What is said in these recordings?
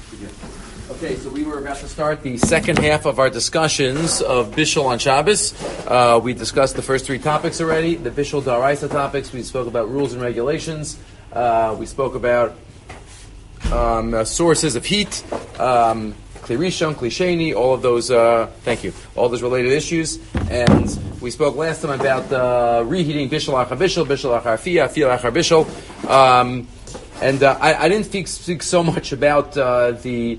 Okay, so we were about to start the second half of our discussions of Bishul on Shabbos. We discussed the first three topics already. The Bishul Daraisa topics, we spoke about rules and regulations. We spoke about sources of heat, Kli Rishon, Kli Sheni, all of those, thank you, all those related issues. And we spoke last time about reheating Bishul Achar Bishul, Bishul Achar Afiyah, Afiyah Achar Bishul. And I didn't speak so much about there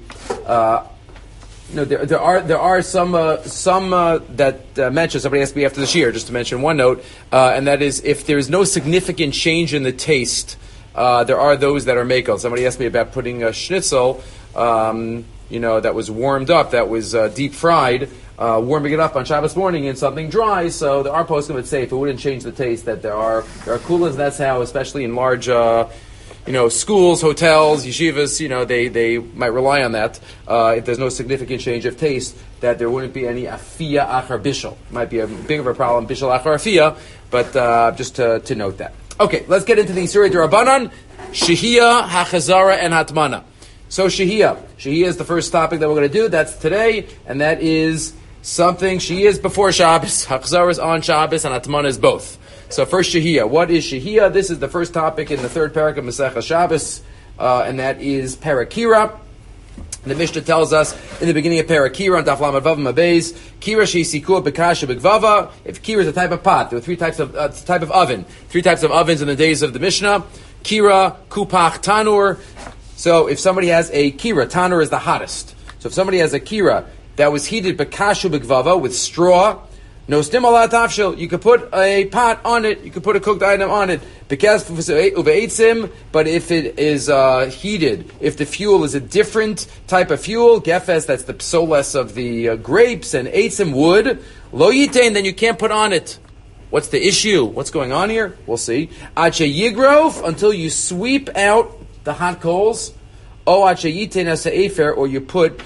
are some that mention. Somebody asked me after the shiur just to mention one note, and that is if there is no significant change in the taste, there are those that are makel. Somebody asked me about putting a schnitzel, that was warmed up, that was deep fried, warming it up on Shabbos morning in something dry. So there are poskim would say if it wouldn't change the taste, that there are kulas. That's how, especially in large. Schools, hotels, yeshivas, they might rely on that. If there's no significant change of taste, that there wouldn't be any afiyah achar bishul. Might be a big of a problem, bishul achar afiyah, but just to note that. Okay, let's get into the Isurei D'Rabbanan, Shehiyah, Hachazara, and Hatmana. So Shehiyah is the first topic that we're going to do. That's today, and that is something, Shehiyah is before Shabbos, Hachazara is on Shabbos, and Hatmana is both. So first Shehiyah. What is Shehiyah? This is the first topic in the third parak of Masechah Shabbos, and that is Parakira. The Mishnah tells us in the beginning of Parakira on Daf Lamed Vav Mabez, Kira she'isiku b'kasha b'gvava. If Kira is a type of pot, there were three types of oven. Three types of ovens in the days of the Mishnah. Kira, Kupach, Tanur. So if somebody has a Kira, Tanur is the hottest. So if somebody has a Kira that was heated b'kasha b'gvava with straw, no stim ala tafshil. You could put a pot on it. You could put a cooked item on it. But if it is heated, if the fuel is a different type of fuel, gefes, that's the psoles of the grapes, and eitzim, wood, lo yitain, then you can't put on it. What's the issue? What's going on here? We'll see. Ache yigrov, until you sweep out the hot coals. O ache yitain as efer, or you put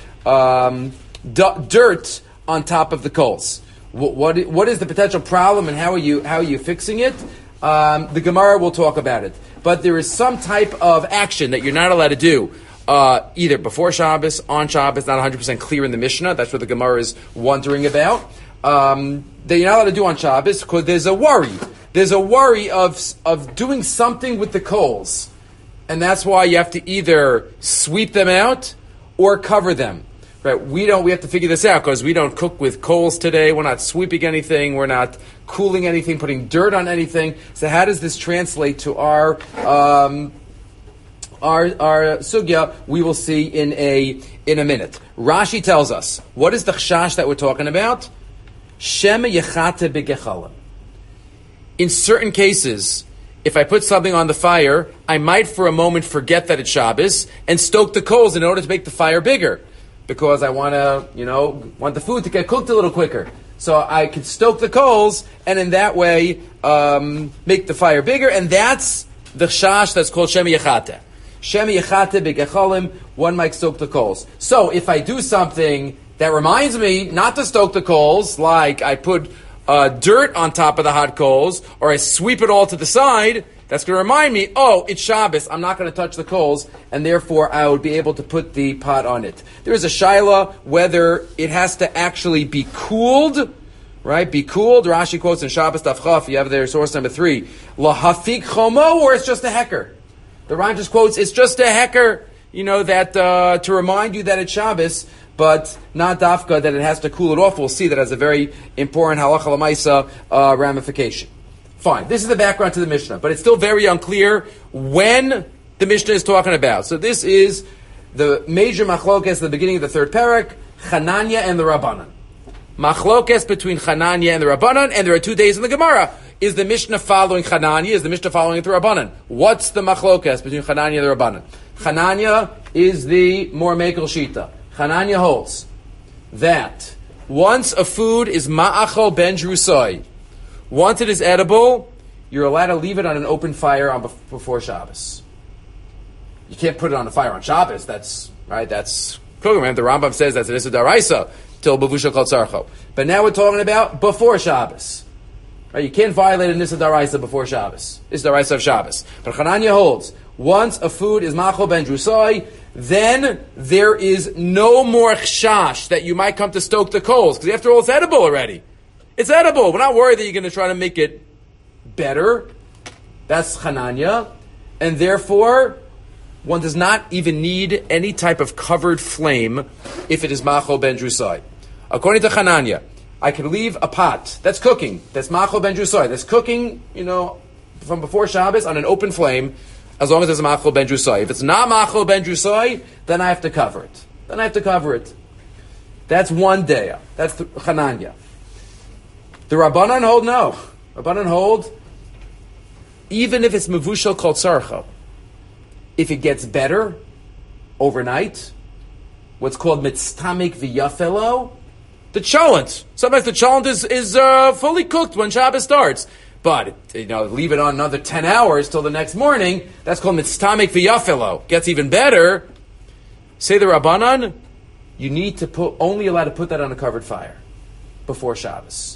dirt on top of the coals. What is the potential problem, and how are you fixing it? The Gemara will talk about it. But there is some type of action that you're not allowed to do, either before Shabbos, on Shabbos, not 100% clear in the Mishnah. That's what the Gemara is wondering about. That you're not allowed to do on Shabbos because there's a worry. There's a worry of doing something with the coals. And that's why you have to either sweep them out or cover them. Right, we have to figure this out because we don't cook with coals today. We're not sweeping anything. We're not cooling anything, putting dirt on anything. So how does this translate to our sugya? We will see in a minute. Rashi tells us, what is the chashash that we're talking about? Shema yechate b'gechalim. In certain cases, if I put something on the fire, I might for a moment forget that it's Shabbos and stoke the coals in order to make the fire bigger. Because I want the food to get cooked a little quicker. So I could stoke the coals, and in that way, make the fire bigger, and that's the chash that's called Shema Yechate. Shema Yechate b'gechalim, one might stoke the coals. So if I do something that reminds me not to stoke the coals, like I put dirt on top of the hot coals, or I sweep it all to the side, that's going to remind me, it's Shabbos, I'm not going to touch the coals, and therefore I would be able to put the pot on it. There is a shaila whether it has to actually be cooled, right? Be cooled. Rashi quotes in Shabbos Daf Chaf, you have there source number 3, lahafik chomo, or it's just a hecker. The Ran just quotes, it's just a hecker, that to remind you that it's Shabbos, but not dafka, that it has to cool it off. We'll see that as a very important halacha l'maisa ramification. Fine. This is the background to the Mishnah, but it's still very unclear when the Mishnah is talking about. So this is the major machlokes at the beginning of the third parak, Chananya and the Rabbanan. Machlokes between Chananya and the Rabbanan, and there are 2 days in the Gemara. Is the Mishnah following Chananya? Is the Mishnah following the Rabbanan? What's the machlokes between Chananya and the Rabbanan? Chananya is the more mekel shita. Chananya holds that once a food is ma'achol ben drusai, once it is edible, you're allowed to leave it on an open fire before Shabbos. You can't put it on a fire on Shabbos. That's right. That's cooking. The Rambam says that's an Issa Daraisa till Bavusha Kol Tzarcho. But now we're talking about before Shabbos. Right? You can't violate an Issa Daraisa before Shabbos. Issa Daraisa of Shabbos. But Chananya holds Once a food is machol ben drusai, then there is no more chashash that you might come to stoke the coals. Because after all, it's edible already. It's edible. We're not worried that you're going to try to make it better. That's Chananya. And therefore, one does not even need any type of covered flame if it is machol ben drusai. According to Chananya, I could leave a pot that's cooking, that's machol ben drusai, that's cooking, from before Shabbos on an open flame, as long as it's a machol ben drusai. If it's not machol ben drusai, then I have to cover it. That's one day. That's the Chananya. The Rabbanan hold no. Rabbanan hold, even if it's mevushal kol tzarcho, if it gets better overnight, what's called mitztamik v'yafelo, the cholent. Sometimes the cholent is fully cooked when Shabbos starts. But, leave it on another 10 hours till the next morning, that's called mitztamik v'yafelo. Gets even better. Say the Rabbanan, you need to only allowed to put that on a covered fire before Shabbos.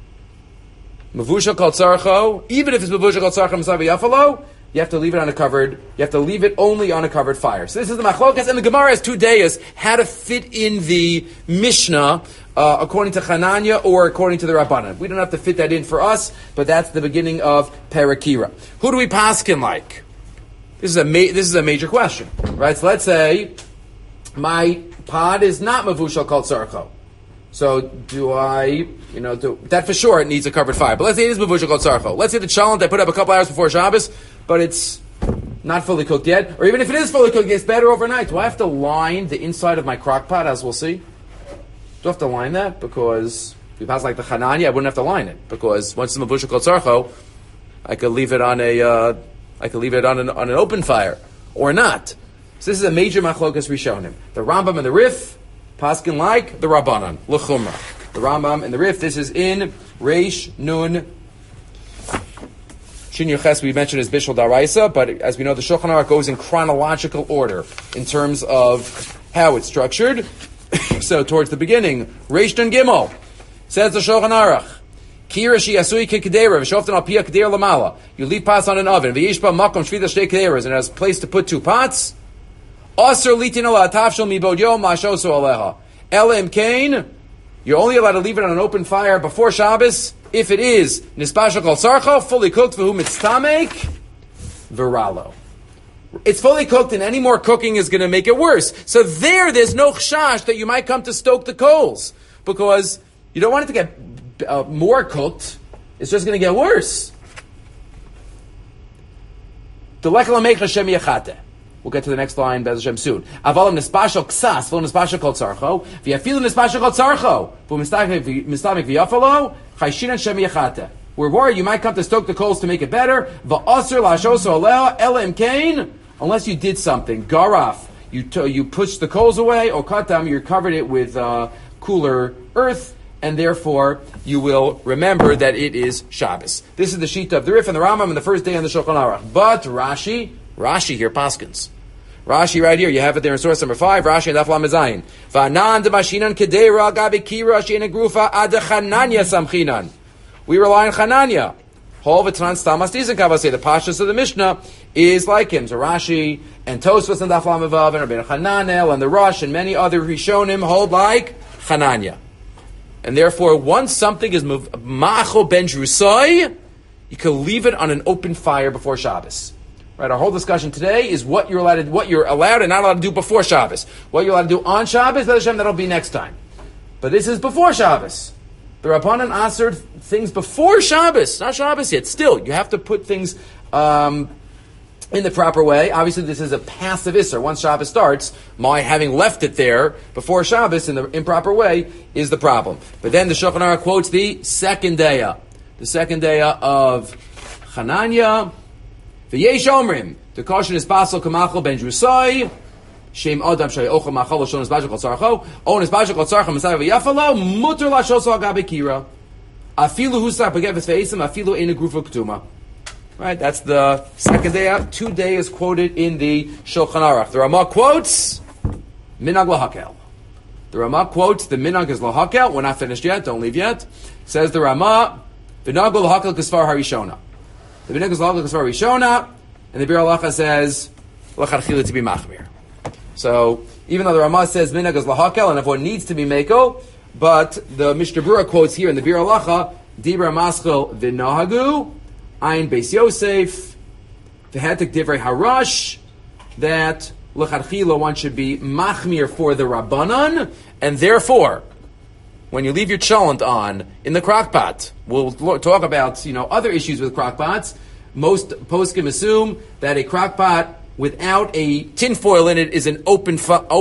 Mavusha kol tzarcho, even if it's mavusha kol tzarcho mitztamik v'yafelo, you have to leave it only on a covered fire. So this is the machlokas, and the Gemara has 2 days how to fit in the Mishnah according to Chananya or according to the Rabbanan. We don't have to fit that in for us, but that's the beginning of Parakira. Who do we paskin like? This is a major question, right? So let's say my pod is not mavushal kol tzarcho. So do I, that for sure it needs a covered fire. But let's say it is mavushal kol tzarcho. Let's say the cholent I put up a couple hours before Shabbos, but it's not fully cooked yet. Or even if it is fully cooked, it's better overnight. Do I have to line the inside of my crock pot, as we'll see? Do I have to line that? Because if you pass like the Chananya, I wouldn't have to line it. Because once it's mavushal kol tzarcho, I could leave it on an open fire. Or not. So this is a major machlokas rishonim. The Rambam and the Rif, paskin like the Rabbanan, l'chumra. The Rambam and the Rif, this is in Reish Nun Shin Yoches, we mentioned is Bishul Daraisa, but as we know, the Shulchan Aruch goes in chronological order in terms of how it's structured. So towards the beginning, Reish Nun Gimel, says the Shulchan Aruch, Kira shi asui kikadera, v'shoftan al pia kadera lamala. You leave pots on an oven, v'yishba makom shvita shtei kaderas, and it has a place to put 2 pots. Aser litin ala tafshel mibod yom ma'ashosu aleha. Ela imkain, you're only allowed to leave it on an open fire before Shabbos if it is nispashal kol sarcha, fully cooked, v'hu mitztamek, viralo. It's fully cooked, and any more cooking is going to make it worse. So there's no chashash that you might come to stoke the coals, because you don't want it to get more cooked. It's just going to get worse. We'll get to the next line, Bez Hashem, soon. Avalim nispashal ksas, v'lo nispashal kol tzarcho, v'yafilu nispashal kol tzarcho, v'mistamik v'yafalo, chayshinan shem yachate. We're worried you might come to stoke the coals to make it better. V'aser la'ashoso aleha, ela imkain, unless you did something. Garaf, you pushed the coals away, or katam, you covered it with cooler earth, and therefore you will remember that it is Shabbos. This is the Shita of the Rif and the Rambam on the first day on the Shulchan Aruch. But Rashi here, Paskins. Rashi right here, you have it there in source number 5, Rashi and Daf Lamed Zayin. V'anan demashinan kedera gabi kira she'ena grufa ad Chananya samchinan. We rely on Chananya. Hol v'tanan stamas dizen kavasei. The pashtus of the Mishnah is like him. So Rashi and Tosfos and Daf Lamed Vav and Rabbeinu Hananel and the Rosh and many other Rishonim hold like Chananya. And therefore, once something is ma'achol ben drusai, you can leave it on an open fire before Shabbos. Right, our whole discussion today is what you're allowed and not allowed to do before Shabbos. What you're allowed to do on Shabbos, that'll be next time. But this is before Shabbos. The Rabbanan answered things before Shabbos, not Shabbos yet. Still, you have to put things in the proper way. Obviously, this is a passive isser. Once Shabbos starts, my having left it there before Shabbos in the improper way is the problem. But then the Shulchan Aruch quotes the second day of Chananya. V'yesh omrim, the kosher is basel kamachol ben drusai, shem adam shay ochel machol l'shon is bashal kol tzarcho, on is bashal kol tzarcho masay v'yafalo, muter l'shoso agabe kira, afilu husar pageves ve'esim, afilu ena grufa ketuma. Right, that's the second day out. 2 days quoted in the Shulchan Aruch. The Ramah quotes, minag lahakel. The Ramah quotes, the minag is lahakel. We're not finished yet, don't leave yet. Says the Ramah, v'nag lahakel k'svar harishona. The B'nai Gazal Kasvar Rishona, and the Bir Halacha says l'chadchila to be machmir. So even though the Ramah says minhag is lahakel and everyone needs to be mekel, but the Mishnah Berurah quotes here in the Bir Halacha, Dibra Maschel v'nahagu, Ayin Beis Yosef, v'hetek divrei harash, that l'chadchila one should be machmir for the Rabbanan, and therefore, when you leave your cholent on in the crock pot, we'll talk about other issues with crock pots. Most poskim assume that a crock pot without a tin foil in it is an open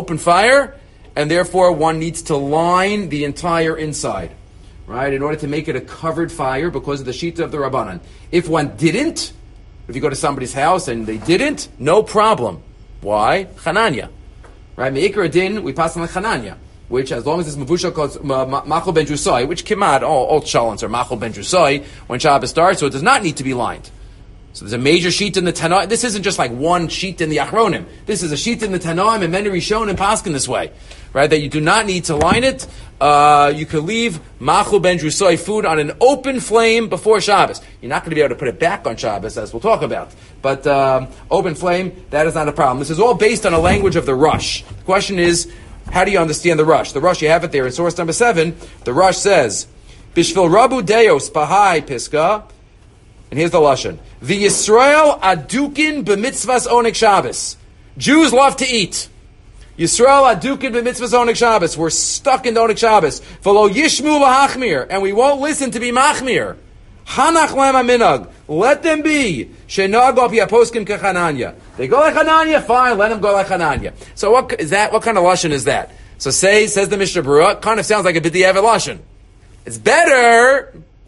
fire, and therefore one needs to line the entire inside, right, in order to make it a covered fire because of the shita of the Rabbanan. If one didn't, if you go to somebody's house and they didn't, no problem. Why? Chananya. Right? Me'ikar din, we pass on Chananya, which as long as it's mavushal called machol ben drusai, which kimad, all chalents are machol ben drusai when Shabbos starts, so it does not need to be lined. So there's a major sheet in the Tanah. This isn't just like one sheet in the Achronim. This is a sheet in the Tanaim and many Rishon and Paskin this way, right? That you do not need to line it. You can leave machul ben drusai food on an open flame before Shabbos. You're not going to be able to put it back on Shabbos, as we'll talk about. But open flame, that is not a problem. This is all based on a language of the Rush. The question is, how do you understand the Rush? The Rush, you have it there in source number 7. The Rush says, Bishvil Rabu Deos Pahai Piska. And here's the Lashon. The Yisrael adukin b'mitzvahs onik Shabbos. Jews love to eat. Yisrael adukin b'mitzvahs onik Shabbos. We're stuck in the onik Shabbos. V'lo yishmu lahachmir. And we won't listen to be machmir. Hanach lema minag. Let them be. Shenag al pi aposkim kechananya. They go like Hananya, fine, let them go like Hananya. So what is that? What kind of Lashon is that? So says the Mishnah Berurah, kind of sounds like a b'diavad Lashon. It's better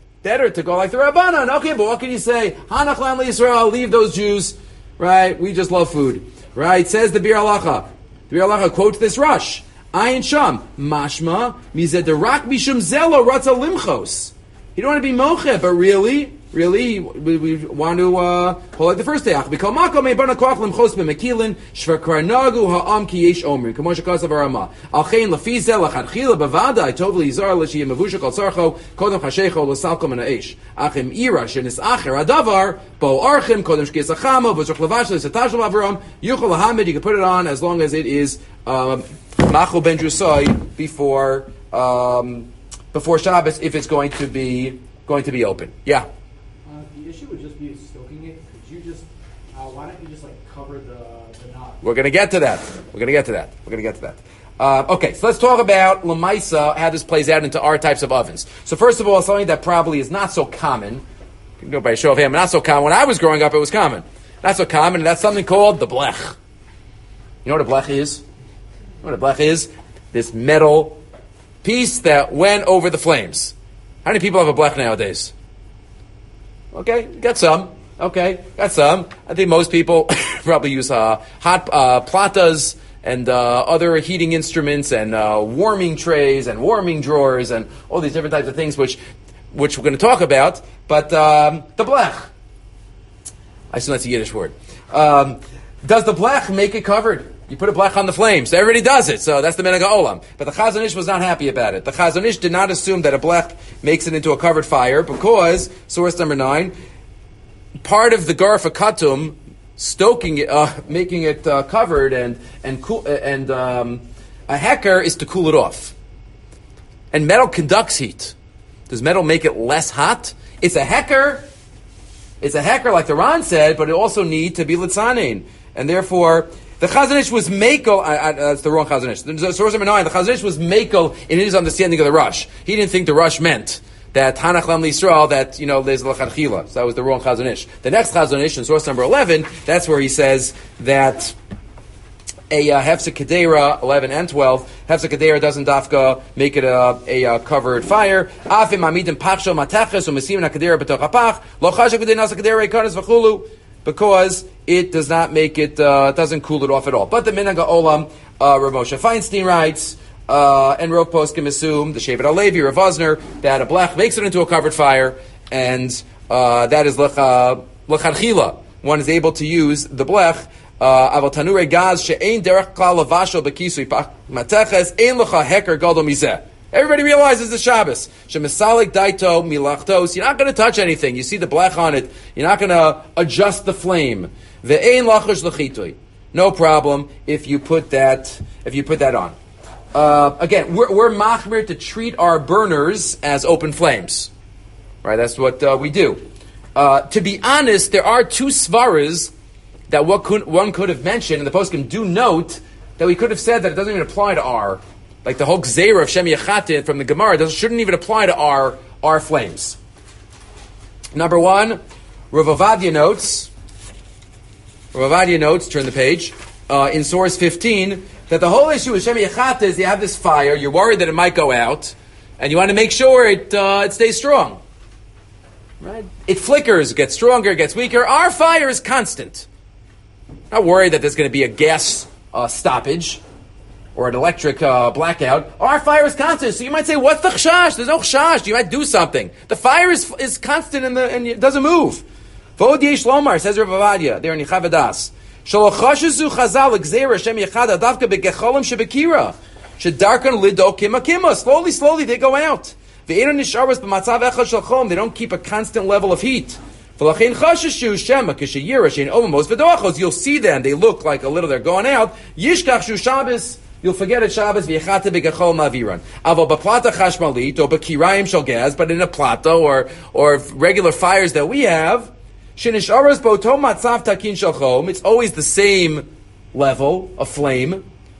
to go like the Rabbanan. Okay, but what can you say? Hanach lam Yisrael, leave those Jews, right? We just love food, right? Says the Bir Halacha. The Bir Halacha quotes this Rush. Ayin Sham, mashma, mizederak mishum zelo ratza limchos. You don't want to be moche, but really, we want to hold like the first day. Because mako me bana koach limchos b'mekilin shvakarnagu ha'am ki yesh omri. Kamosha kasav arama. Alchein lafizel lachadchila bavada. Tovli yizar l'shi yemavusha kol sarcho kodem chashecho l'salkom and ha'esh. Achim ira shenis acher adavar bo archim kodem shkis achama v'zok lavash l'satashal avaram yuchol lahamed. You can put it on as long as it is machol ben drusai before Shabbos, if it's going to be open. Yeah. The issue would just be stoking it. Could you just, why don't you just cover the knot? We're going to get to that. Okay, so let's talk about Lamaisa, how this plays out into our types of ovens. So first of all, something that probably is not so common. You can go by a show of hands, not so common. When I was growing up, it was common. Not so common, and that's something called the blech. You know what a blech is? This metal piece that went over the flames. How many people have a blech nowadays? Okay, got some. I think most people probably use hot platas and other heating instruments and warming trays and warming drawers and all these different types of things which we're going to talk about. But the blech, I assume that's a Yiddish word. Does the blech make it covered? You put a blech on the flames. Everybody does it, so that's the minhag ha'olam. But the Chazon Ish was not happy about it. The Chazon Ish did not assume that a blech makes it into a covered fire because, source number 9, part of the garfa katum, stoking it, making it covered and a hecker is to cool it off. And metal conducts heat. Does metal make it less hot? It's a hecker like the Ran said, but it also need to be litzanein. And therefore, the Chazon Ish was makel. That's the wrong Chazon Ish. Source number 9. The Chazon Ish was makel in his understanding of the Rush. He didn't think the Rush meant that Hanach Lam Yisrael, that there's l'chadchila. So that was the wrong Chazon Ish. The next Chazon Ish in source number 11. That's where he says that a hefsek kedera 11 and 12. Hefsek kedera doesn't dafka make it a covered fire. Afim amidim pacho mateches u'mesim na kedera b'toch hapach lo chashav kedei nasa kedera ikanis v'chulu. Because it does not make it, doesn't cool it off at all. But the minhag ha'olam, Rav Moshe Feinstein writes, and Rav Poskim assume, the Shevet HaLevi, Rav Osner, that a blech makes it into a covered fire, and that is l'chadchila. One is able to use the blech. Aval tanure gaz she'ein derech klal lavashel b'kisui mateches ein l'cha heker gadol mizeh. Everybody realizes the Shabbos. Shemesalik daito milachtos. You're not going to touch anything. You see the blech on it. You're not going to adjust the flame. Ve'ein lachosh l'chitui. No problem if you put that on. Again, we're machmir to treat our burners as open flames. Right, that's what we do. To be honest, there are two svaras that one could have mentioned, and the poskim do note that we could have said that it doesn't even apply to our, like the whole gzeira of Shem Yechatin from the Gemara shouldn't even apply to our flames. Number one, Rav Ovadia notes, turn the page, in source 15, that the whole issue with Shem Yechatin is you have this fire, you're worried that it might go out, and you want to make sure it stays strong. Right? It flickers, gets stronger, gets weaker. Our fire is constant. Not worried that there's going to be a gas stoppage or an electric blackout. Our fire is constant. So you might say, what's the chashash? There's no chashash. You might do something. The fire is constant and it doesn't move. V'od yesh lomar, says Rav Ovadia, there in Yechavadas. Shalachashizu chazal gzeira shem yechada davka begecholim shebekira. Shedarkan lido kima kima. Slowly they go out. They don't keep a constant level of heat. You'll see them, they look like a little, they're going out. You'll forget it Shabbos. But in a plata or regular fires that we have, it's always the same level of flame.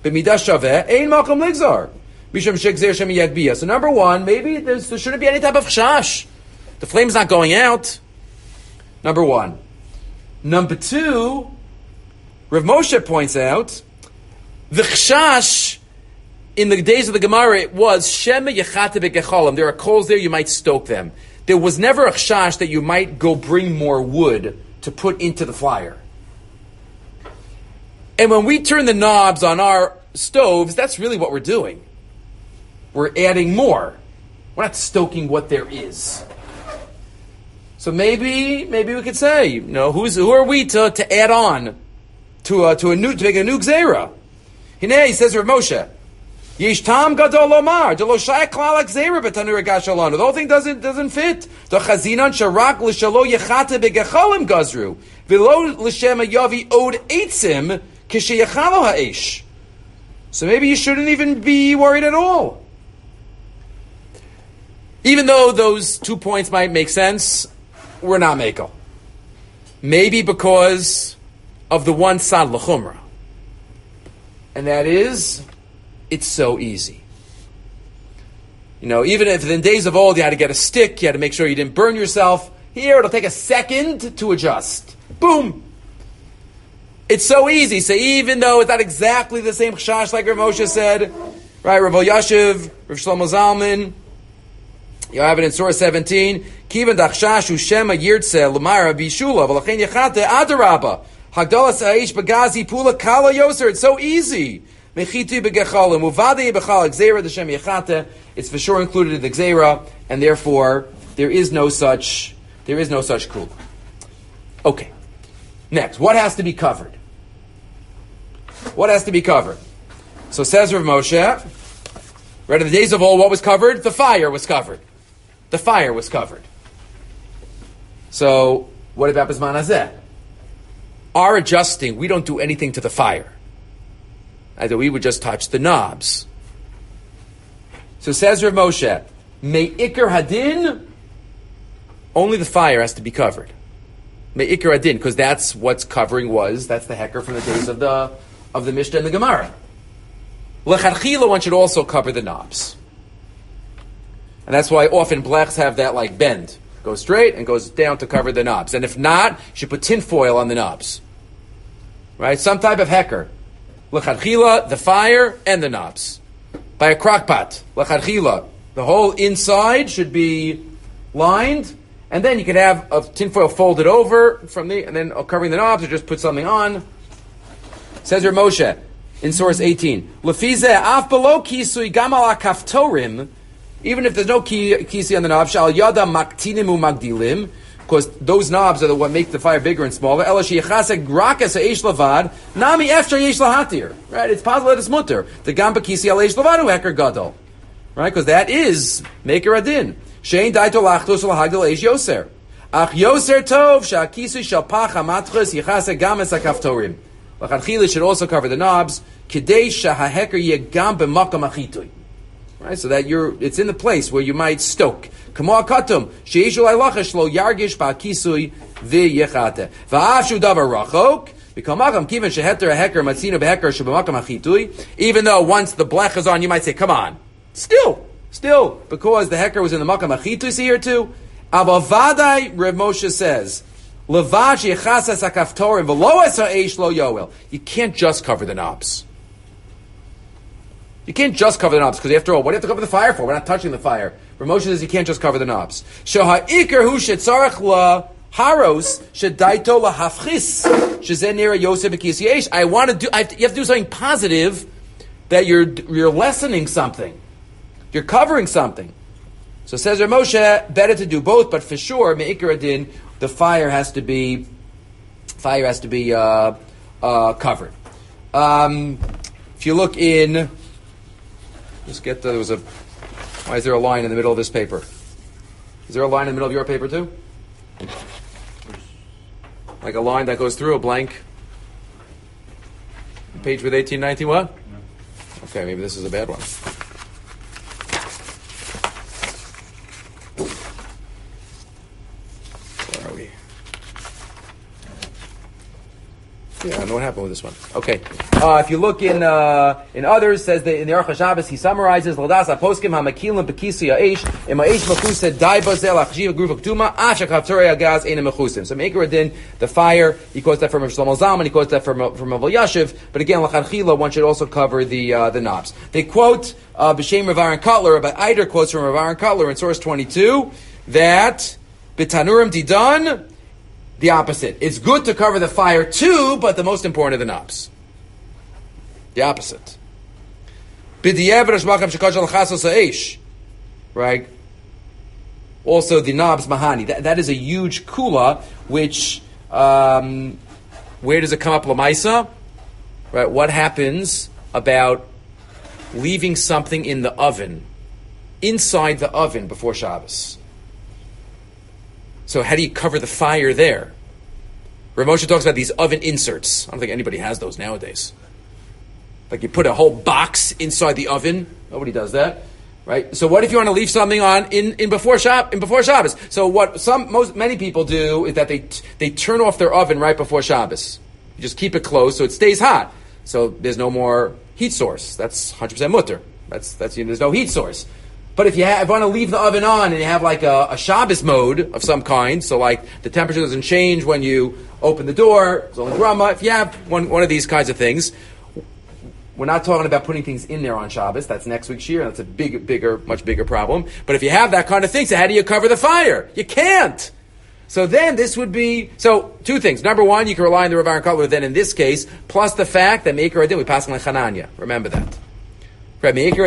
So number one, maybe there shouldn't be any type of chashash. The flame's not going out. Number one. Number two, Rav Moshe points out, the chashash in the days of the Gemara, it was Shema Yechate Begecholim. There are coals there, you might stoke them. There was never a chashash that you might go bring more wood to put into the fire. And when we turn the knobs on our stoves, that's really what we're doing. We're adding more. We're not stoking what there is. So maybe we could say, who are we to add on to make a new gzeira? He says Rav Moshe, Yesh tam gadol lomar, delo shayach klal gzeira b'tanur gashalon. The whole thing doesn't fit. The chazinan sharak l'shalo yechate begecholim gazru v'lo l'shema yavi od eitzim k'sheyachalo ha'esh. So maybe you shouldn't even be worried at all. Even though those 2 points might make sense, we're not makel. Maybe because of the one sad l'chumra. And that is, it's so easy. Even if in days of old you had to get a stick, you had to make sure you didn't burn yourself. Here, it'll take a second to adjust. Boom! It's so easy. So even though it's not exactly the same chashash like Rav Moshe said, right? Rav Elyashiv, Rav Shlomo Zalman, you have it in Surah 17. Kivan dachshashu shema yirtze l'mara bishula v'lachen yechate adarabba hagdalas haish bagazi pula kala yoser. It's so easy. Mechitu begechalim uvadei bechal gzeira d'shem yechate. It's for sure included in the gzeira, and therefore there is no such kula. Okay. Next, what has to be covered? What has to be covered? So says Rav Moshe, right in the days of old, what was covered? The fire was covered. The fire was covered. So, what about Bisman Hazeh? Our adjusting, we don't do anything to the fire. Either we would just touch the knobs. So says Rav Moshe, Me'ikr Hadin, only the fire has to be covered. Me'ikr Hadin, because that's what's covering was, that's the hecker from the days of the Mishnah and the Gemara. L'chadchila, one should also cover the knobs. And that's why often blechs have that bend. Goes straight and goes down to cover the knobs. And if not, you should put tin foil on the knobs. Right? Some type of hecker. L'chadchila, the fire, and the knobs. By a crock pot. L'chadchila, the whole inside should be lined, and then you can have a tin foil folded over and then covering the knobs, or just put something on. Says Rav Moshe, in source 18, Lefize af below kisui gamal kaftorim. Even if there's no kisi on the knob, shal yada maktinim magdilim, because those knobs are the what make the fire bigger and smaller. Ela sheyachasek rakas eish lavad nami efshar yesh lahatir. Right? It's possible that it's mutter. The gamba kisi al eish lavad hu heker gadol. Right? Because that is maker adin. Shein daito lachtos lahagdil eish yoser. Ach yoser tov shakisi shal pach hamatchus yachasek games hakaftorim. L'chadchila should also cover the knobs. Kidei shahaheker yegam b'makam achitui. Right, so that it's in the place where you might stoke. Kamo akatum sheishul aylachesh lo yargish ba'kisui v'yechate va'afshu davar rachok. Even though once the blech is on, you might say, come on. Still, because the heker was in the makam achitus here too. Avavadai, Reb Moshe says, you can't just cover the knobs. You can't just cover the knobs, because after all, what do you have to cover the fire for? We're not touching the fire. Reb Moshe says you can't just cover the knobs. Haros shedaito lahafchis shezenira Yosef b'kisiyesh. You have to do something positive, that you're lessening something, you're covering something. So says Rav Moshe, better to do both, but for sure me'ikar adin, the fire has to be covered. If you look in, why is there a line in the middle of this paper? Is there a line in the middle of your paper too? Like a line that goes through a blank page with 1819 what? Okay, maybe this is a bad one. Where are we? Yeah, I don't know what happened with this one. Okay. If you look in others, says that in the Aruch HaShabbos, he summarizes Ladas Aposkim HaMakilim Bekisi Ha'esh Ema'esh Mechused Daiba Zel Achjiv Gruv Ktuma Ashak Haftorei Agaz Eina Mechusim. So Meikar Adin, the fire, he quotes that from Shlomo Zalman, he quotes that from Rav Yashiv, but again, L'chadchila, one should also cover the knobs. They quote B'Shem Rav Aaron Kotler, Rabbi Eider quotes from Rav Aaron Kotler in source 22 that B'Tanurim Didan, the opposite. It's good to cover the fire too, but the most important are the knobs. The opposite. Right? Also the knobs mahani. That is a huge kula, which, where does it come up lamaisa? Right? What happens about leaving something in the oven, inside the oven before Shabbos? So how do you cover the fire there? Rav Moshe talks about these oven inserts. I don't think anybody has those nowadays. Like you put a whole box inside the oven. Nobody does that, right? So what if you want to leave something on in before Shabbos? So what many people do is that they turn off their oven right before Shabbos. You just keep it closed so it stays hot. So there's no more heat source. That's 100% mutter. There's no heat source. But if you want to leave the oven on and you have like a Shabbos mode of some kind, so like the temperature doesn't change when you open the door, it's only grama. If you have one of these kinds of things, we're not talking about putting things in there on Shabbos. That's next week's year. That's a much bigger problem. But if you have that kind of thing, so how do you cover the fire? You can't. So then this would be, two things. Number one, you can rely on the Rav Aaron Kotler then in this case, plus the fact that Meikar Adin, we pass on Chananya. Remember that. Once it's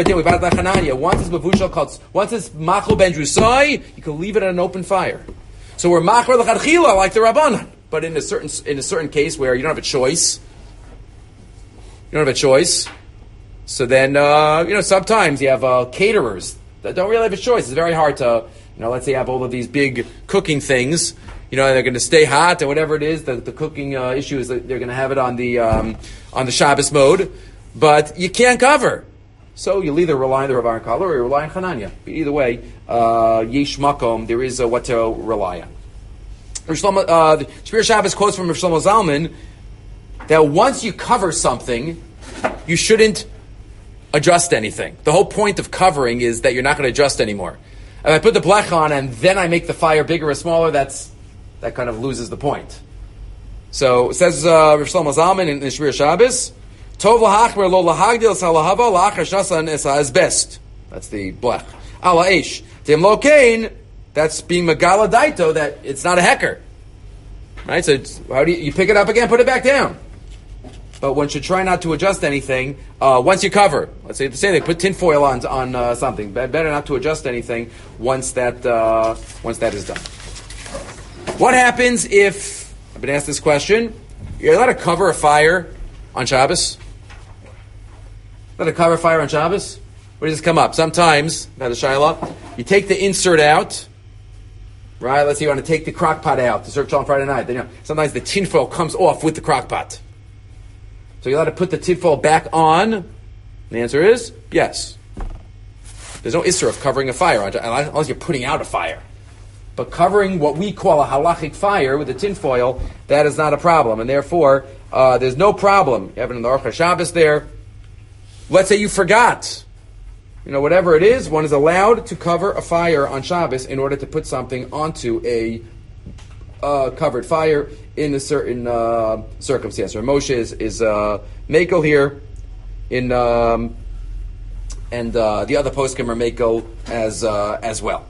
machlo ben drusai, you can leave it on an open fire. So we're machlo l'chadchila like the Rabbanan, but in a certain case where you don't have a choice. So then sometimes you have caterers that don't really have a choice. It's very hard to let's say you have all of these big cooking things. They're going to stay hot or whatever it is. The cooking issue is that they're going to have it on the Shabbos mode, but you can't cover. So you'll either rely on the Rav Aaron Kotler or you rely on Chananya. But either way, yesh makom, there is what to rely on. The Shmir Shabbos quotes from Rav Shlomo Zalman that once you cover something, you shouldn't adjust anything. The whole point of covering is that you're not going to adjust anymore. If I put the blech on and then I make the fire bigger or smaller, that kind of loses the point. So it says Rav Shlomo Zalman in Shmir Shabbos, Tov lahachmer lo lahagdil salahava la'achar shasan esa is best. That's the blech. Ala eish. Tim lo kain, that's being megala daito, that it's not a hecker. Right? So how do you pick it up again, put it back down. But one should try not to adjust anything once you cover. Let's say the same thing, put tin foil on something. Better not to adjust anything once that is done. What happens if, I've been asked this question, you're allowed to cover a fire on Shabbos? Let a cover fire on Shabbos? Where does this come up? Sometimes, now the Shaila, you take the insert out, right? Let's say you want to take the crock pot out to serve on Friday night. Then, sometimes the tinfoil comes off with the crock pot. So you're allowed to put the tinfoil back on? The answer is yes. There's no issur of covering a fire, unless you're putting out a fire. But covering what we call a halachic fire with the tinfoil, that is not a problem. And therefore, there's no problem. You have it in the Aruch HaShabbos there. Let's say you forgot. Whatever it is, one is allowed to cover a fire on Shabbos in order to put something onto a covered fire in a certain circumstance. Or Moshe is Mako here, and the other poskim are Mako as well.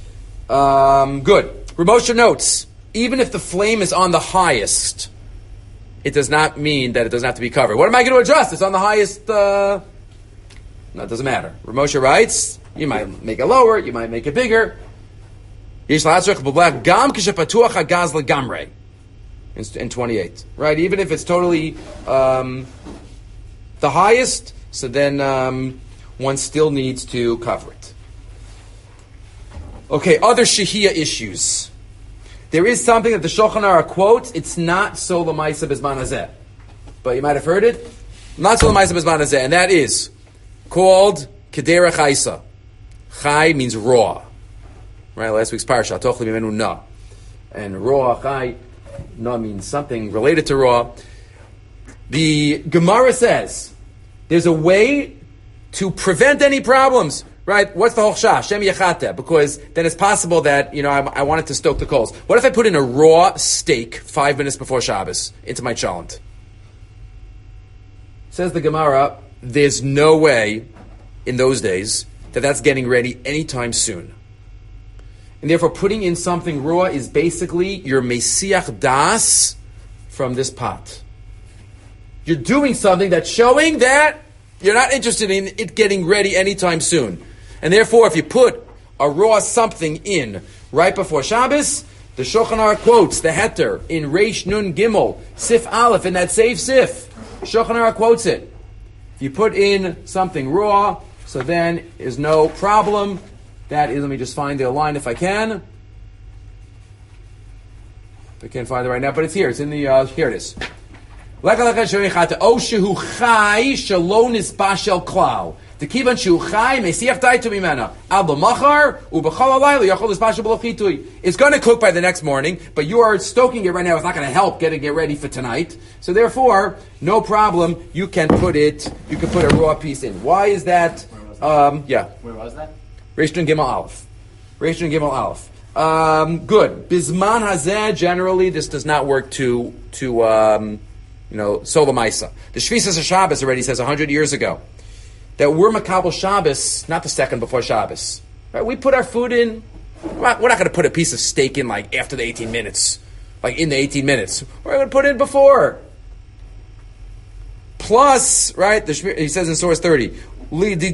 Good. Ramosha notes, even if the flame is on the highest, it does not mean that it doesn't have to be covered. What am I going to adjust? It's on the highest. No, it doesn't matter. Ramosha writes, you might make it lower, you might make it bigger. In 28, right? Even if it's totally the highest, so then one still needs to cover it. Okay, other shehiyah issues. There is something that the Shulchan Aruch quotes. It's not Sola Maisa Bizman Hazeh, but you might have heard it. Not Sola Maisa Bizman Hazeh, and that is called Kedera Chaisa. Chai means raw. Right, last week's parsha, Tochli Mimenu Na. And raw, Chai, Na means something related to raw. The Gemara says there's a way to prevent any problems. Right? What's the hochshash? Shem yechateh. Because then it's possible that, I wanted to stoke the coals. What if I put in a raw steak 5 minutes before Shabbos into my cholent? Says the Gemara, there's no way in those days that that's getting ready anytime soon. And therefore putting in something raw is basically your mesiach das from this pot. You're doing something that's showing that you're not interested in it getting ready anytime soon. And therefore, if you put a raw something in right before Shabbos, the Shulchan Aruch quotes the heter in Reish Nun Gimel, Sif Aleph, in that safe Sif. Shulchan Aruch quotes it. If you put in something raw, so then there's no problem. That is, let me just find the line if I can. I can't find it right now, but it's here. It's in the, here it is. The kivan shu chai mesiach daitu mimena abba machar ubechal alayla yachol isbashel below chitui. It's going to cook by the next morning, but you are stoking it right now. It's not going to help get ready for tonight. So therefore, no problem. You can put a raw piece in. Why is that? Yeah. Where was that? Reish Nun Gimel Aleph. Reish Nun Gimel Aleph. Good. Bizman hazeh. Generally, this does not work to Sola Maisa. The Shvisas Shabbos already says 100 years ago that we're Makabel Shabbos, not the second before Shabbos. Right? We put our food in. We're not going to put a piece of steak in like after the 18 minutes, like in the 18 minutes. We're going to put it in before. Plus, right? He says in source 30. So it's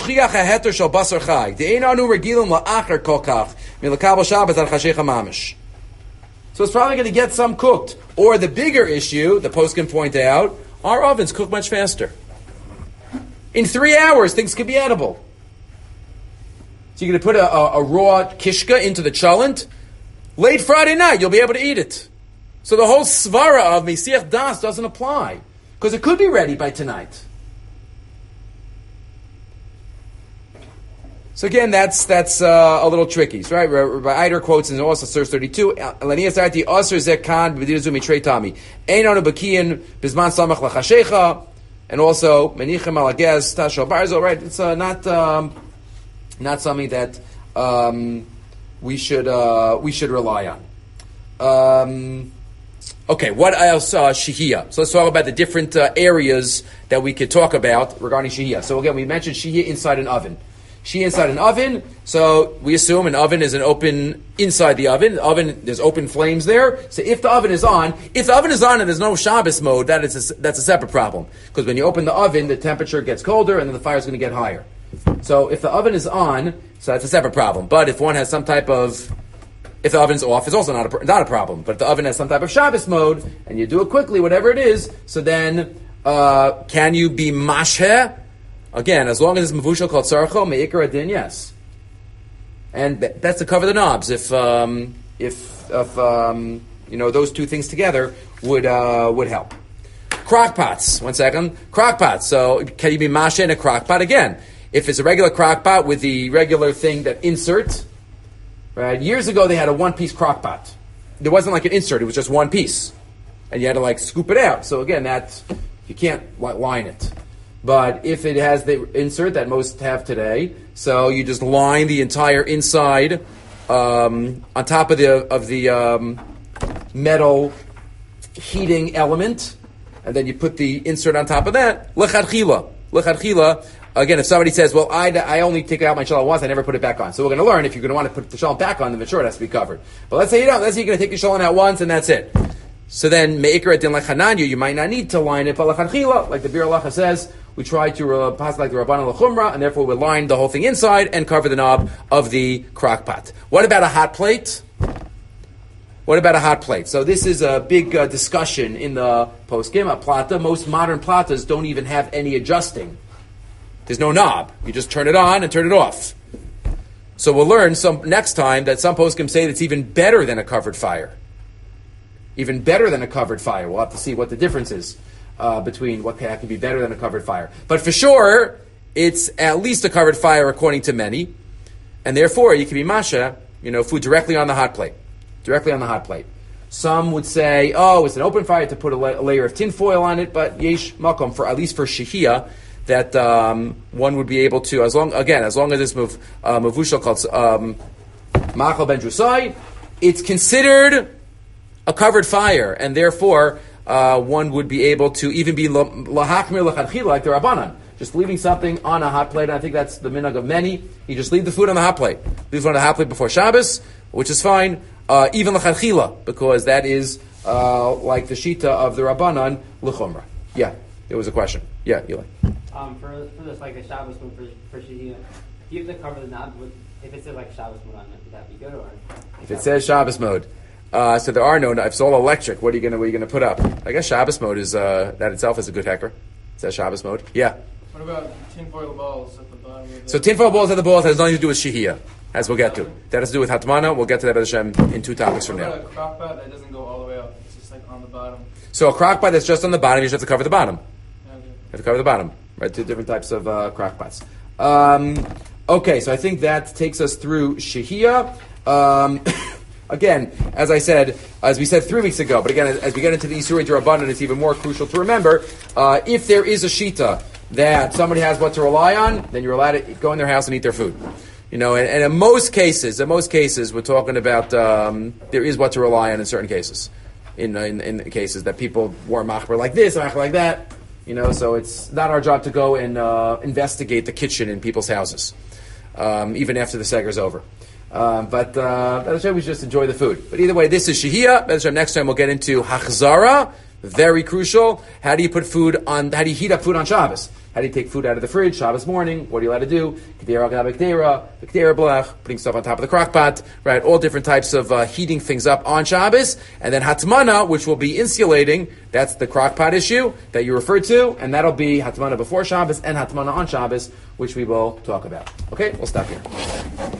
probably going to get some cooked. Or the bigger issue, the post can point out, our ovens cook much faster. In 3 hours, things could be edible. So you're going to put a raw kishka into the cholent. Late Friday night, you'll be able to eat it. So the whole svara of mesiach das doesn't apply. Because it could be ready by tonight. So again, that's a little tricky, right? Rabbi Eider quotes in also source 32. Elanias arti aser zekan b'dizu mitrei tami. Ein anu bakiyin bizman samach lachashecha, and also menichem alagez tashal barzo. Right? It's not something that we should rely on. Okay, what else? Shehiyah. So let's talk about the different areas that we could talk about regarding shehiyah. So again, we mentioned shehiyah inside an oven. She inside an oven, so we assume an oven is an open inside the oven. The oven, there's open flames there. So if the oven is on and there's no Shabbos mode, that's a separate problem. Because when you open the oven, the temperature gets colder and then the fire is going to get higher. So if the oven is on, so that's a separate problem. But if one has some type of, if the oven's off, it's also not a problem. But if the oven has some type of Shabbos mode and you do it quickly, whatever it is, so then can you be masheh? Again, as long as it's mavushal called sarcho, me'ikar adin, yes. And that's to cover the knobs. If those two things together would help. Crock pots. One second. Crock pots. So can you be masha in a crock pot? Again, if it's a regular crock pot with the regular thing that insert, right? Years ago they had a one-piece crock pot. There wasn't like an insert. It was just one piece. And you had to like scoop it out. So again, you can't line it. But if it has the insert that most have today, so you just line the entire inside on top of the metal heating element, and then you put the insert on top of that. Lechatchila. Again, if somebody says, well, I only take out my shalom once, I never put it back on. So we're going to learn, if you're going to want to put the shalom back on, then sure, it has to be covered. But let's say you don't. Let's say you're going to take your shalom out once, and that's it. So then, me'ikar adin lechananyu, you might not need to line it, but lechatchila, like the Bir Halacha says, we try to pass like the Rabbanan L'chumra, and therefore we line the whole thing inside and cover the knob of the crock pot. What about a hot plate? So this is a big discussion in the poskim. A plata, most modern platas don't even have any adjusting. There's no knob. You just turn it on and turn it off. So we'll learn next time that some poskim say it's even better than a covered fire. Even better than a covered fire. We'll have to see what the difference is between what can be better than a covered fire. But for sure, it's at least a covered fire according to many. And therefore, you can be masha, food directly on the hot plate. Directly on the hot plate. Some would say, it's an open fire to put a layer of tin foil on it, but yesh makom, at least for shehiyah, that one would be able to, as long as this mavushal called machal ben drusai, it's considered a covered fire, and therefore one would be able to even be lahachmir l'chadchila, like the Rabbanan, just leaving something on a hot plate. And I think that's the minhag of many. You just leave the food on the hot plate. Leave it on the hot plate before Shabbos, which is fine. Even l'chadchila, because that is like the shita of the Rabbanan l'chumra. Yeah, there was a question. Yeah, Eli. For this, like a Shabbos mode for shehiyah, you have to cover the knob if it says like Shabbos mode on it. Would that be good, or if it says Shabbos mode? So there are no. If it's all electric, what are you gonna put up? I guess Shabbos mode is that itself is a good hecker. Is that Shabbos mode? Yeah. What about tinfoil balls at the bottom of the... So tinfoil balls at the balls has nothing to do with shehiyah, as we'll get to. That has to do with hatmana. We'll get to that Hashem in 2 topics from now. What about a crock pot that doesn't go all the way up? It's just like on the bottom. So a crock pot that's just on the bottom, you just have to cover the bottom. Okay. You have to cover the bottom. Right, 2 different types of crock pots. Okay, so I think that takes us through shehiyah. Again, as we said 3 weeks ago, but again, as we get into the Isurei D'Rabbanan, it's even more crucial to remember, if there is a shita that somebody has what to rely on, then you're allowed to go in their house and eat their food. And in most cases, we're talking about there is what to rely on in certain cases. In cases that people were machber like this, machber like that, so it's not our job to go and investigate the kitchen in people's houses, even after the seger's over. But we should just enjoy the food. But either way, this is shehiyah. Next time we'll get into hachzara. Very crucial. How do you heat up food on Shabbos? How do you take food out of the fridge Shabbos morning? What are you allowed to do? B'kdera blech, putting stuff on top of the crock pot, right? All different types of heating things up on Shabbos. And then hatmana, which will be insulating. That's the crock pot issue that you referred to. And that'll be hatmana before Shabbos and hatmana on Shabbos, which we will talk about. Okay, we'll stop here.